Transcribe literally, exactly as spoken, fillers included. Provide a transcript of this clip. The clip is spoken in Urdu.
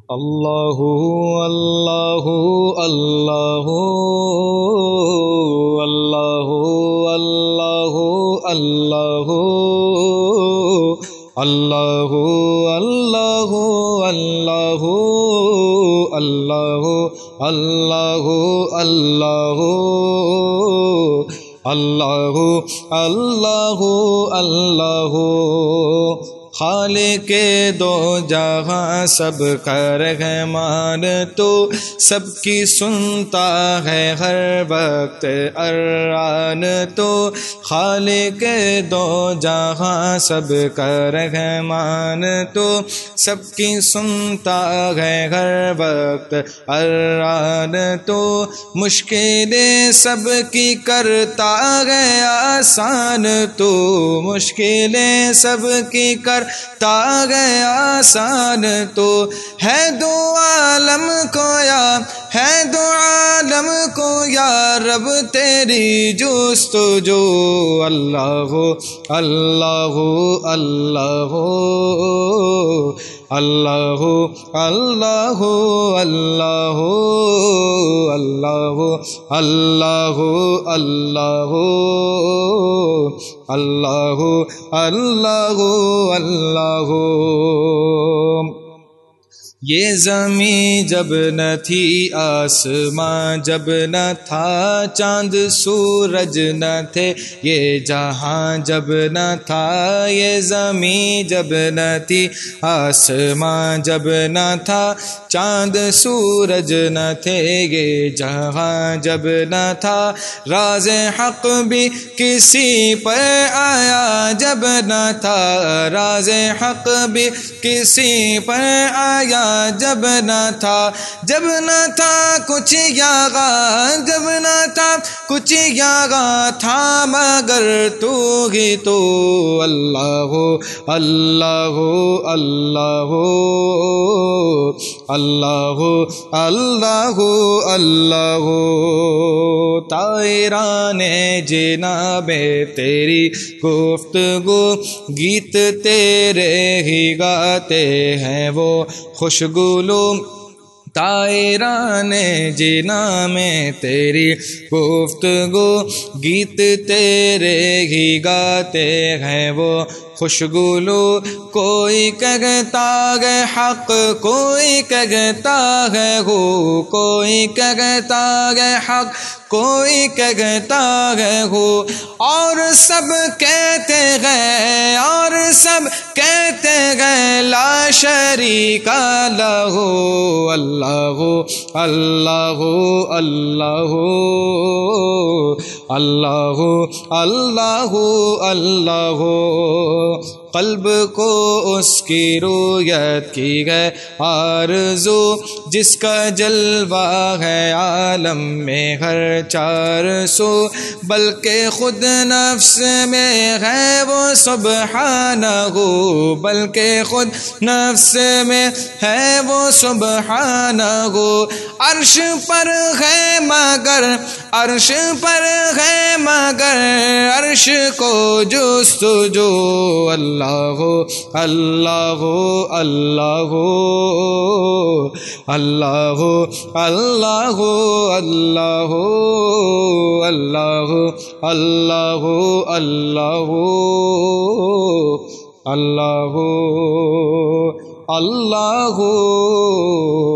اللہ اللہ اللہ اللہ اللہ اللہ اللہ اللہ اللہ اللہ اللہ اللہ اللہ اللہ اللہ خالق دو جہاں سب کا رحمان تو سب کی سنتا ہے ہر وقت اران تو خالق دو جہاں سب کا رحمان تو سب کی سنتا ہے ہر وقت اران تو مشکلیں سب کی کرتا ہے آسان تو مشکلیں سب کی کر تا گیا آسان تو ہے دو عالم کو یا ہے دو عالم کو یا رب تیری جستجو اللہ اللہ اللہ اللہ اللہ اللہ اللہ اللہ اللہ اللہ اللہ اللہ یہ زمین جب نہ تھی آسمان جب نہ تھا چاند سورج نہ تھے یہ جہاں جب نہ تھا یہ زمین جب نہ تھی آسمان جب نہ تھا چاند سورج نہ تھے یہ جہاں جب نہ تھا راز حق بھی کسی پر آیا جب نہ تھا راز حق بھی کسی پر آیا جب نہ تھا جب نہ تھا کچھ یاغا جب نہ تھا کچھ یاغا تھا مگر تو ہی تو اللہ اللہ اللہ اللہ اللہ اللہ طائران جناب تیری گفتگو گیت تیرے ہی گاتے ہیں وہ خوشگلو طائران جنا میں تیری گفتگو گیت تیرے ہی گاتے ہیں وہ خوشگلو کوئی کہتا ہے حق کوئی کہتا ہے ہو کوئی کہتا ہے حق کوئی کہتا ہے ہو اور سب کہتے ہیں اور سب کہتے ہیں لا شریک لہ اللہ اللہ اللہ اللہ اللہ اللہ قلب کو اس کی رویت کی ہے آرزو جس کا جلوہ ہے عالم میں ہر چار سو بلکہ خود نفس میں ہے وہ سبحانہ ہو بلکہ خود نفس میں ہے وہ سبحانہ ہو عرش پر ہے مگر عرش پر ہے مگر عرش کو جستجو اللہ اللہ اللہ اللہ اللہ اللہ اللہ اللہ اللہ اللہ اللہ